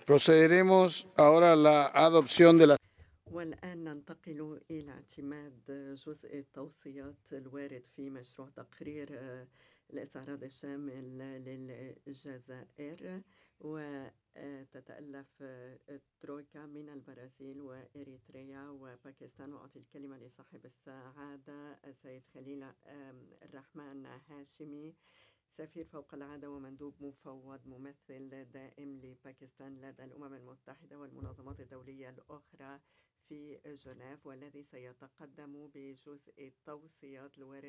Procederemos ahora a la adopción de la والآن ننتقل إلى اعتماد جزء التوصيات الوارد في مشروع تقرير الاستعراض الشامل للجزائر، وتتألف ترويكا من البرازيل وإريتريا وباكستان. وأعطي الكلمة لصاحب السعادة السيد خليل الرحمن هاشمي، سفير فوق العادة ومندوب مفوض ممثل دائم لباكستان لدى الأمم المتحدة والمنظمات الدولية الأخرى في جنيف، والذي سيتقدم بجزء التوصيات الواردة